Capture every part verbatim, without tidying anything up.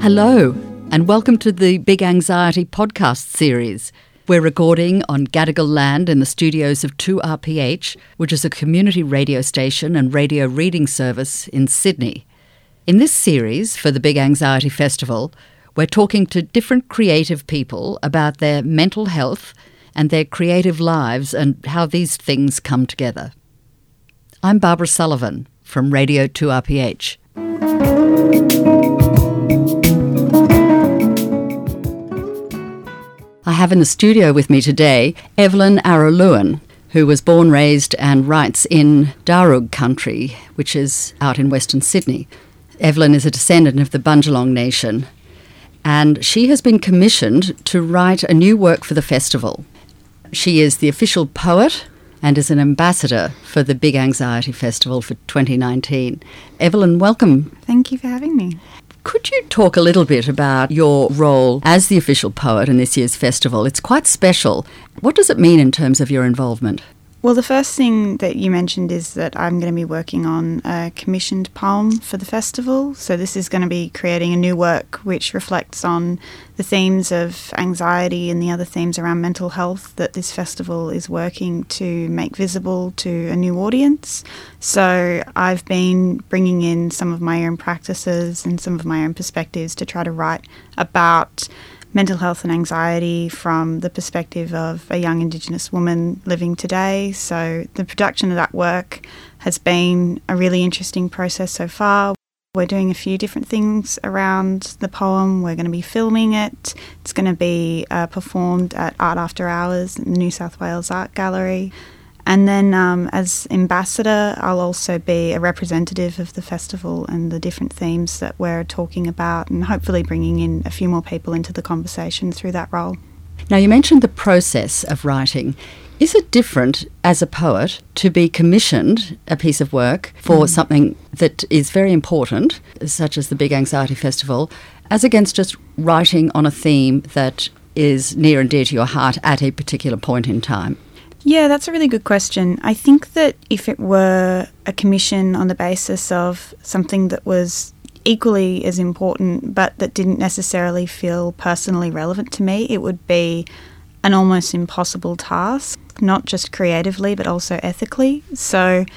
Hello, and welcome to the Big Anxiety podcast series. We're recording on Gadigal land in the studios of two R P H, which is a community radio station and radio reading service in Sydney. In this series for the Big Anxiety Festival, we're talking to different creative people about their mental health and their creative lives and how these things come together. I'm Barbara Sullivan from Radio two R P H. I have in the studio with me today Evelyn Araluen, who was born, raised and writes in Darug country, which is out in Western Sydney. Evelyn is a descendant of the Bundjalung Nation, and she has been commissioned to write a new work for the festival. She is the official poet and is an ambassador for the Big Anxiety Festival for twenty nineteen. Evelyn, welcome. Thank you for having me. Could you talk a little bit about your role as the official poet in this year's festival? It's quite special. What does it mean in terms of your involvement? Well, the first thing that you mentioned is that I'm going to be working on a commissioned poem for the festival. So this is going to be creating a new work which reflects on the themes of anxiety and the other themes around mental health that this festival is working to make visible to a new audience. So I've been bringing in some of my own practices and some of my own perspectives to try to write about mental health and anxiety from the perspective of a young Indigenous woman living today. So the production of that work has been a really interesting process so far. We're doing a few different things around the poem. We're going to be filming it. It's going to be uh, performed at Art After Hours in the New South Wales Art Gallery. And then um, as ambassador, I'll also be a representative of the festival and the different themes that we're talking about, and hopefully bringing in a few more people into the conversation through that role. Now, you mentioned the process of writing. Is it different as a poet to be commissioned a piece of work for mm. something that is very important, such as the Big Anxiety Festival, as against just writing on a theme that is near and dear to your heart at a particular point in time? Yeah, that's a really good question. I think that if it were a commission on the basis of something that was equally as important but that didn't necessarily feel personally relevant to me, it would be an almost impossible task, not just creatively but also ethically. So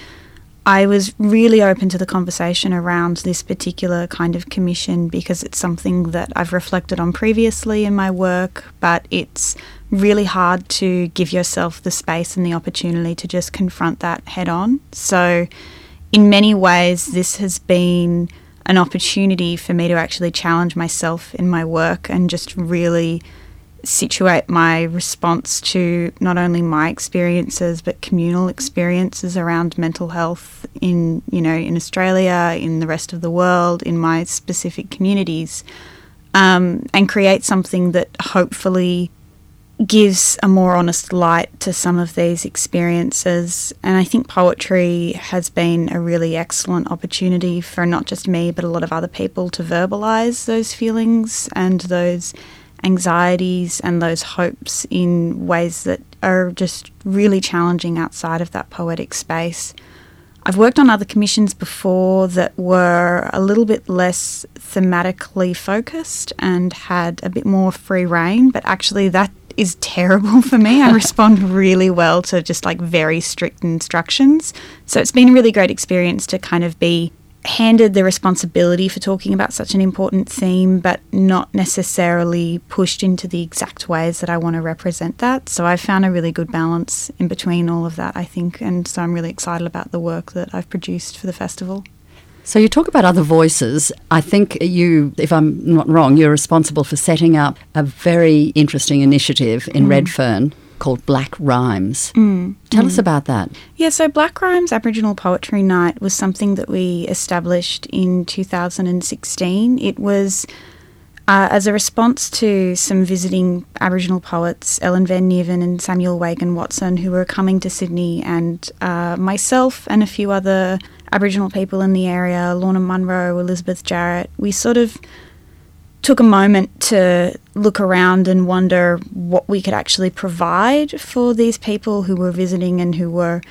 I was really open to the conversation around this particular kind of commission because it's something that I've reflected on previously in my work, but it's really hard to give yourself the space and the opportunity to just confront that head on. So in many ways, this has been an opportunity for me to actually challenge myself in my work and just really situate my response to not only my experiences but communal experiences around mental health in, you know, in Australia, in the rest of the world, in my specific communities, um, and create something that hopefully gives a more honest light to some of these experiences. And I think poetry has been a really excellent opportunity for not just me but a lot of other people to verbalise those feelings and those anxieties and those hopes in ways that are just really challenging outside of that poetic space. I've worked on other commissions before that were a little bit less thematically focused and had a bit more free rein, but actually that is terrible for me. I respond really well to just like very strict instructions. So it's been a really great experience to kind of be handed the responsibility for talking about such an important theme, but not necessarily pushed into the exact ways that I want to represent that. So I've found a really good balance in between all of that, I think, and so I'm really excited about the work that I've produced for the festival. So you talk about other voices. I think you, if I'm not wrong, you're responsible for setting up a very interesting initiative in mm. Redfern called Black Rhymes. Mm. Tell mm. us about that. Yeah, so Black Rhymes Aboriginal Poetry Night was something that we established in two thousand sixteen. It was uh, as a response to some visiting Aboriginal poets, Ellen Van Nieven and Samuel Wagan Watson, who were coming to Sydney, and uh, myself and a few other Aboriginal people in the area, Lorna Munro, Elizabeth Jarrett. We sort of took a moment to look around and wonder what we could actually provide for these people who were visiting and who were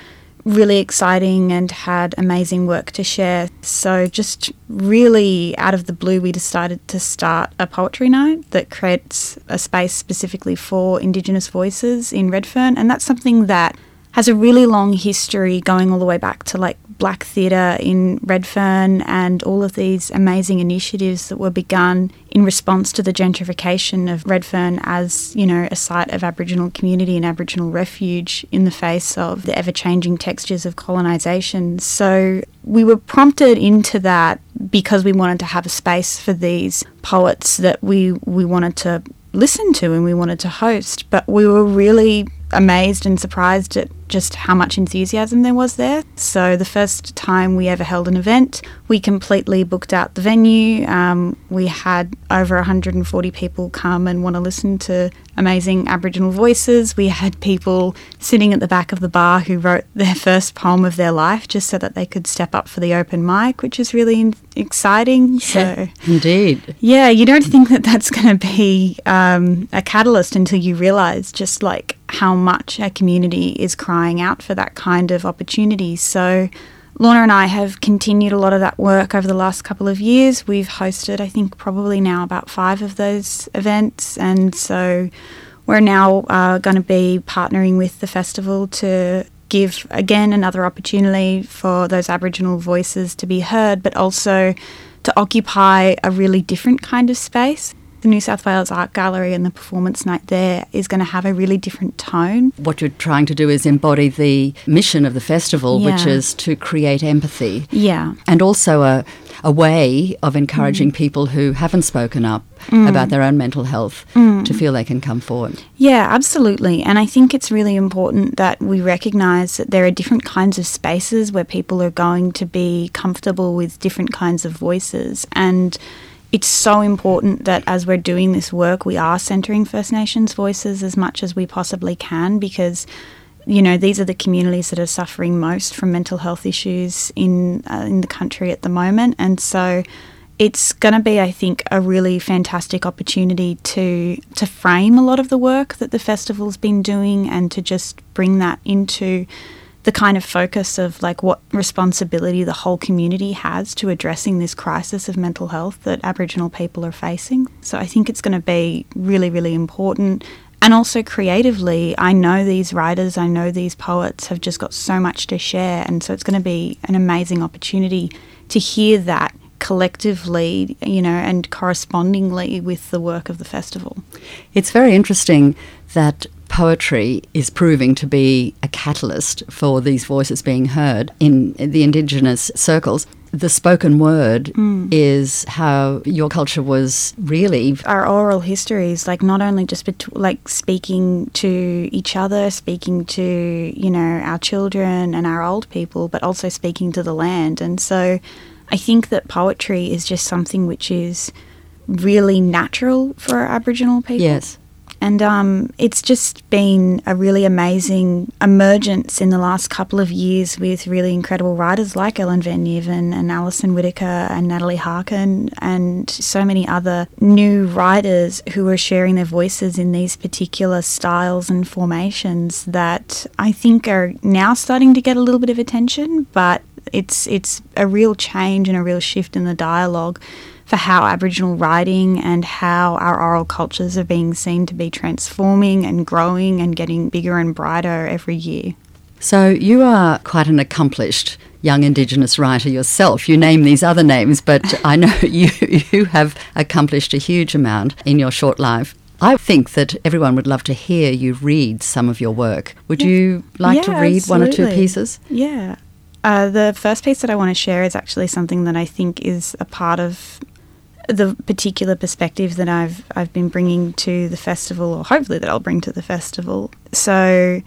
really exciting and had amazing work to share. So just really out of the blue, we decided to start a poetry night that creates a space specifically for Indigenous voices in Redfern. And that's something that has a really long history going all the way back to like Black Theatre in Redfern and all of these amazing initiatives that were begun in response to the gentrification of Redfern as, you know, a site of Aboriginal community and Aboriginal refuge in the face of the ever-changing textures of colonisation. So we were prompted into that because we wanted to have a space for these poets that we, we wanted to listen to and we wanted to host, but we were really amazed and surprised at just how much enthusiasm there was there. So the first time we ever held an event, we completely booked out the venue. Um, we had over one hundred forty people come and want to listen to amazing Aboriginal voices. We had people sitting at the back of the bar who wrote their first poem of their life just so that they could step up for the open mic, which is really in- exciting. Yeah, so indeed. Yeah, you don't think that that's going to be um, a catalyst until you realise just like how much our community is crying out for that kind of opportunity. So Lorna and I have continued a lot of that work over the last couple of years. We've hosted, I think, probably now about five of those events. And so we're now uh, going to be partnering with the festival to give, again, another opportunity for those Aboriginal voices to be heard, but also to occupy a really different kind of space. The New South Wales Art Gallery and the performance night there is going to have a really different tone. What you're trying to do is embody the mission of the festival, Yeah. which is to create empathy. Yeah. And also a, a way of encouraging mm. people who haven't spoken up mm. about their own mental health mm. to feel they can come forward. Yeah, absolutely. And I think it's really important that we recognise that there are different kinds of spaces where people are going to be comfortable with different kinds of voices. And it's so important that as we're doing this work, we are centering First Nations voices as much as we possibly can, because, you know, these are the communities that are suffering most from mental health issues in uh, in the country at the moment. And so it's going to be, I think, a really fantastic opportunity to to frame a lot of the work that the festival's been doing and to just bring that into the kind of focus of like what responsibility the whole community has to addressing this crisis of mental health that Aboriginal people are facing. So I think it's going to be really, really important. And also creatively, I know these writers, I know these poets have just got so much to share, and so it's going to be an amazing opportunity to hear that collectively, you know, and correspondingly with the work of the festival. It's very interesting that poetry is proving to be a catalyst for these voices being heard in the Indigenous circles. The spoken word mm. is how your culture was really... Our oral histories, like not only just bet- like speaking to each other, speaking to, you know, our children and our old people, but also speaking to the land. And so I think that poetry is just something which is really natural for Aboriginal people. Yes. And um, it's just been a really amazing emergence in the last couple of years with really incredible writers like Ellen Van Nieven and Alison Whittaker and Natalie Harkin and so many other new writers who are sharing their voices in these particular styles and formations that I think are now starting to get a little bit of attention, but it's it's a real change and a real shift in the dialogue for how Aboriginal writing and how our oral cultures are being seen to be transforming and growing and getting bigger and brighter every year. So you are quite an accomplished young Indigenous writer yourself. You name these other names, but I know you, you have accomplished a huge amount in your short life. I think that everyone would love to hear you read some of your work. Would yeah. you like yeah, to read absolutely. one or two pieces? Yeah. Uh, the first piece that I want to share is actually something that I think is a part of the particular perspective that I've I've been bringing to the festival, or hopefully that I'll bring to the festival. So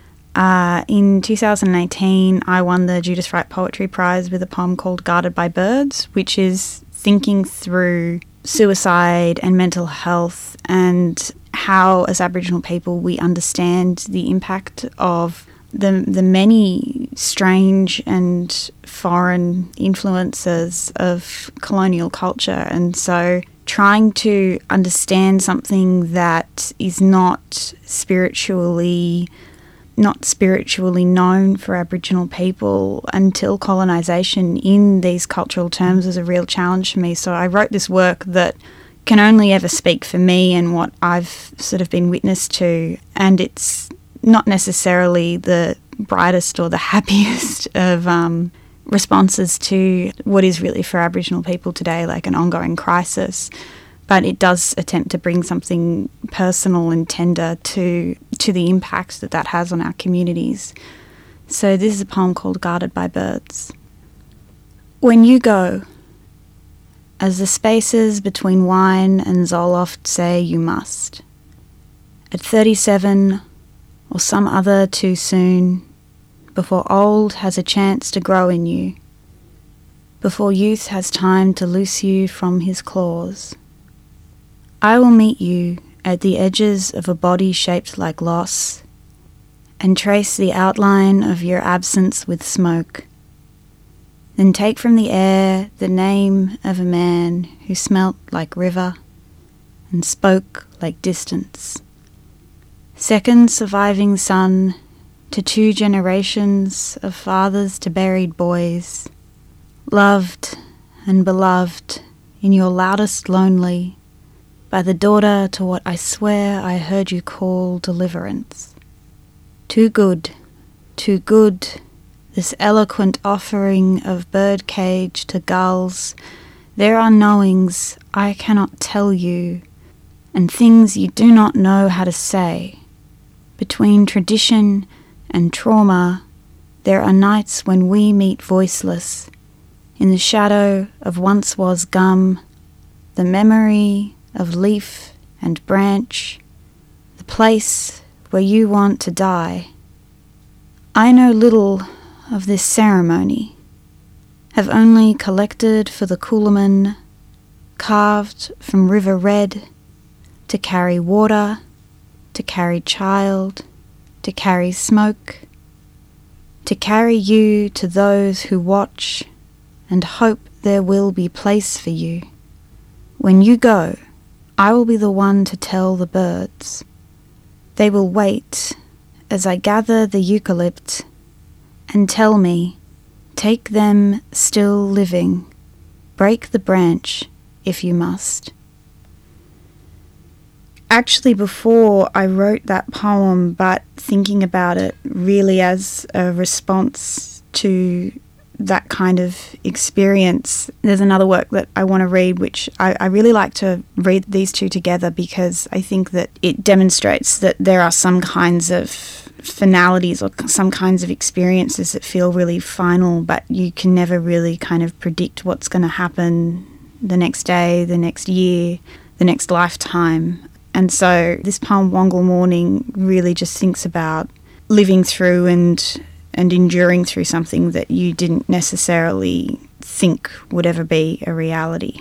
uh, in two thousand eighteen, I won the Judith Wright Poetry Prize with a poem called Guarded by Birds, which is thinking through suicide and mental health and how, as Aboriginal people, we understand the impact of the the many strange and foreign influences of colonial culture. And so trying to understand something that is not spiritually not spiritually known for Aboriginal people until colonisation in these cultural terms was a real challenge for me. So I wrote this work that can only ever speak for me and what I've sort of been witness to, and it's not necessarily the brightest or the happiest of um, responses to what is really for Aboriginal people today like an ongoing crisis. But it does attempt to bring something personal and tender to to the impact that that has on our communities. So this is a poem called Guarded by Birds. When you go, as the spaces between wine and Zoloft say you must, at thirty-seven or some other too soon, before old has a chance to grow in you, before youth has time to loose you from his claws, I will meet you at the edges of a body shaped like loss and trace the outline of your absence with smoke. Then take from the air the name of a man who smelt like river and spoke like distance. Second surviving son to two generations of fathers to buried boys, loved and beloved in your loudest lonely, by the daughter to what I swear I heard you call deliverance. Too good, too good, this eloquent offering of birdcage to gulls, their unknowings I cannot tell you, and things you do not know how to say. Between tradition and trauma, there are nights when we meet voiceless, in the shadow of once was gum, the memory of leaf and branch, the place where you want to die. I know little of this ceremony, have only collected for the Coolaman, carved from river red, to carry water, to carry child, to carry smoke, to carry you to those who watch and hope there will be place for you. When you go, I will be the one to tell the birds. They will wait as I gather the eucalypt and tell me, take them still living, break the branch if you must. Actually, before I wrote that poem, but thinking about it really as a response to that kind of experience, there's another work that I want to read, which I, I really like to read these two together because I think that it demonstrates that there are some kinds of finalities or some kinds of experiences that feel really final, but you can never really kind of predict what's going to happen the next day, the next year, the next lifetime. And so this poem, Wongal Morning, really just thinks about living through and and enduring through something that you didn't necessarily think would ever be a reality.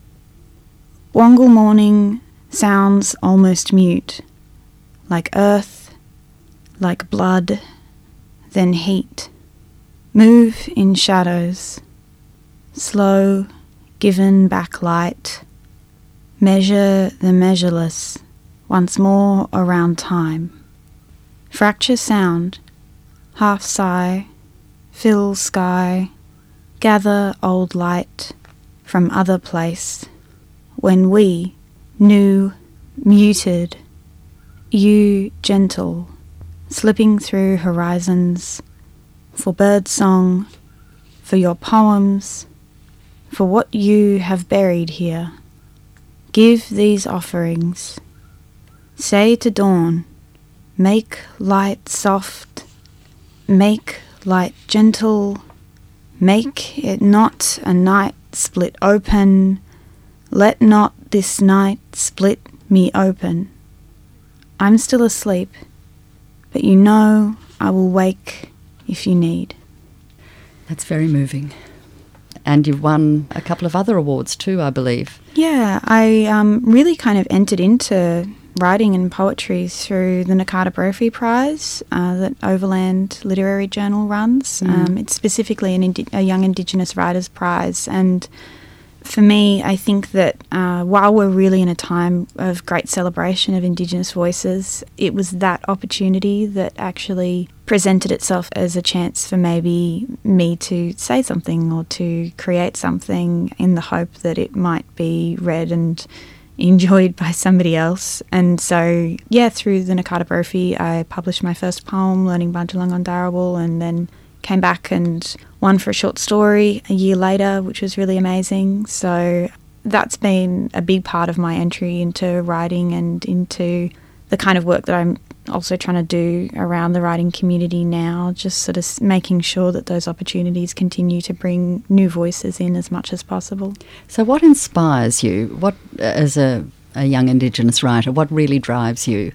Wongal Morning sounds almost mute, like earth, like blood, then heat. Move in shadows, slow, given back light. Measure the measureless, once more around time. Fracture sound, half sigh, fill sky, gather old light from other place. When we, new, muted, you gentle, slipping through horizons, for bird song, for your poems, for what you have buried here. Give these offerings. Say to dawn, make light soft, make light gentle, make it not a night split open, let not this night split me open. I'm still asleep, but you know I will wake if you need. That's very moving. And you've won a couple of other awards too, I believe. Yeah, I um, really kind of entered into writing and poetry through the Nakata Brophy Prize uh, that Overland Literary Journal runs. Mm. Um, it's specifically an indi- a Young Indigenous Writers Prize, and For me, I think that uh, while we're really in a time of great celebration of Indigenous voices, it was that opportunity that actually presented itself as a chance for maybe me to say something or to create something in the hope that it might be read and enjoyed by somebody else. And so, yeah, through the Nakata Brophy, I published my first poem, Learning Bundjalung on Darawal, and then came back and won for a short story a year later, which was really amazing. So that's been a big part of my entry into writing and into the kind of work that I'm also trying to do around the writing community now, just sort of making sure that those opportunities continue to bring new voices in as much as possible. So what inspires you? What, as a, a young Indigenous writer, what really drives you?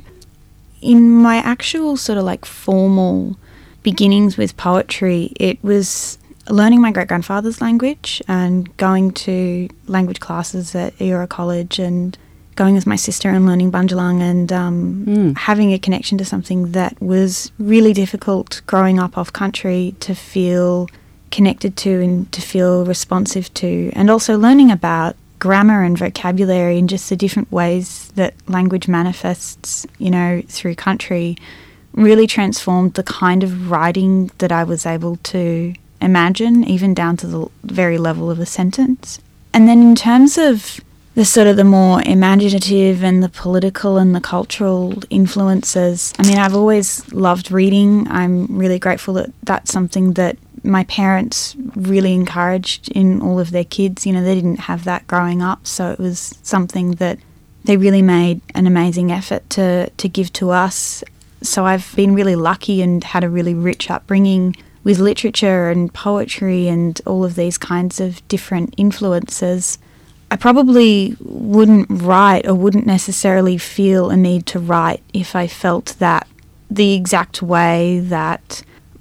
In my actual sort of like formal beginnings with poetry, it was learning my great-grandfather's language and going to language classes at Eora College and going with my sister and learning Bundjalung and um, mm. having a connection to something that was really difficult growing up off country to feel connected to and to feel responsive to, and also learning about grammar and vocabulary and just the different ways that language manifests, you know, through country really transformed the kind of writing that I was able to imagine, even down to the very level of a sentence. And then in terms of the sort of the more imaginative and the political and the cultural influences, I mean, I've always loved reading. I'm really grateful that that's something that my parents really encouraged in all of their kids. You know, they didn't have that growing up, so it was something that they really made an amazing effort to, to give to us. So I've been really lucky and had a really rich upbringing with literature and poetry and all of these kinds of different influences. I probably wouldn't write or wouldn't necessarily feel a need to write if I felt that the exact way that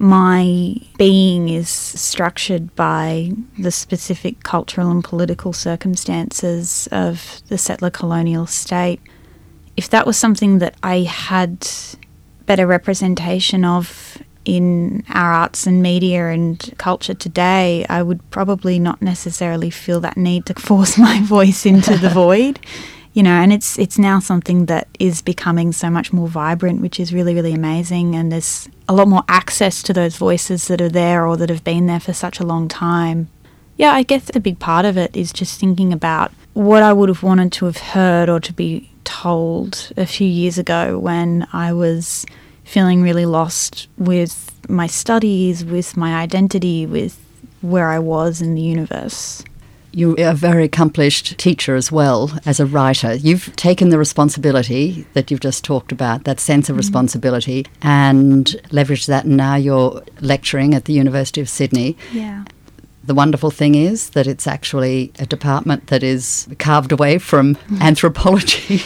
my being is structured by the specific cultural and political circumstances of the settler colonial state, if that was something that I had better representation of in our arts and media and culture today, I would probably not necessarily feel that need to force my voice into the void, you know, and it's it's now something that is becoming so much more vibrant, which is really, really amazing, and there's a lot more access to those voices that are there or that have been there for such a long time. Yeah, I guess a big part of it is just thinking about what I would have wanted to have heard or to be told a few years ago when I was feeling really lost with my studies, with my identity, with where I was in the universe. You're a very accomplished teacher as well as a writer. You've taken the responsibility that you've just talked about, that sense of mm. responsibility, and leveraged that, and now you're lecturing at the University of Sydney. Yeah. The wonderful thing is that it's actually a department that is carved away from anthropology.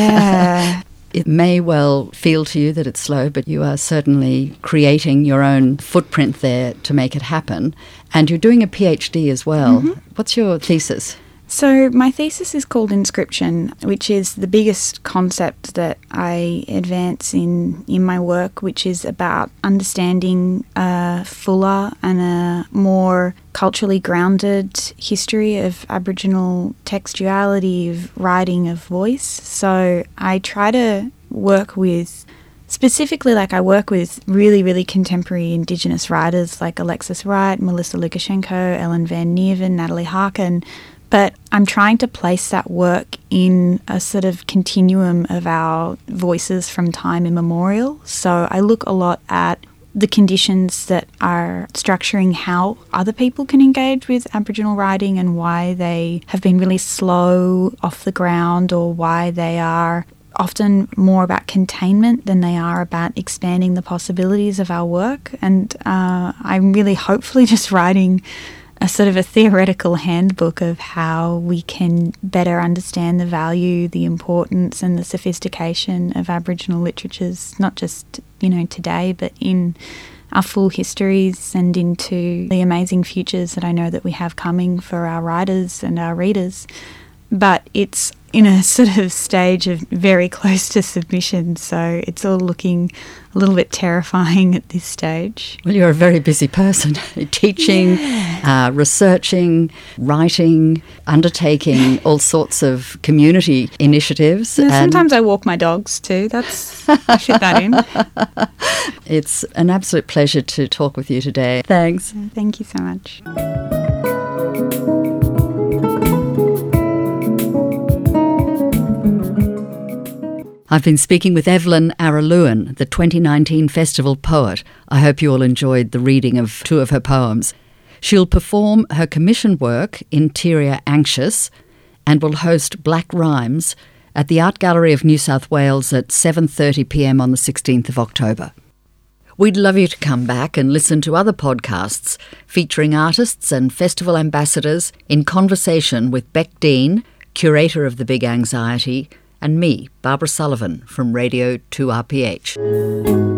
Yeah. It may well feel to you that it's slow, but you are certainly creating your own footprint there to make it happen. And you're doing a PhD as well. Mm-hmm. What's your thesis? So my thesis is called Inscription, which is the biggest concept that I advance in, in my work, which is about understanding a fuller and a more culturally grounded history of Aboriginal textuality, of writing, of voice. So I try to work with, specifically like I work with really, really contemporary Indigenous writers like Alexis Wright, Melissa Lukashenko, Ellen Van Neerven, Natalie Harkin, but I'm trying to place that work in a sort of continuum of our voices from time immemorial. So I look a lot at the conditions that are structuring how other people can engage with Aboriginal writing and why they have been really slow off the ground, or why they are often more about containment than they are about expanding the possibilities of our work. And uh, I'm really hopefully just writing a sort of a theoretical handbook of how we can better understand the value, the importance and the sophistication of Aboriginal literatures, not just, you know, today, but in our full histories and into the amazing futures that I know that we have coming for our writers and our readers. but it's in a sort of stage of very close to submission, so it's all looking a little bit terrifying at this stage. Well, you're a very busy person, teaching, yeah. uh, researching, writing, undertaking all sorts of community initiatives. Yeah, sometimes I walk my dogs too. That's I fit that in. It's an absolute pleasure to talk with you today. Thanks. Thank you so much. I've been speaking with Evelyn Araluen, the twenty nineteen festival poet. I hope you all enjoyed the reading of two of her poems. She'll perform her commission work, Interior Anxious, and will host Black Rhymes at the Art Gallery of New South Wales at seven thirty p m on the sixteenth of October. We'd love you to come back and listen to other podcasts featuring artists and festival ambassadors in conversation with Beck Dean, curator of the Big Anxiety, and me, Barbara Sullivan, from Radio two R P H.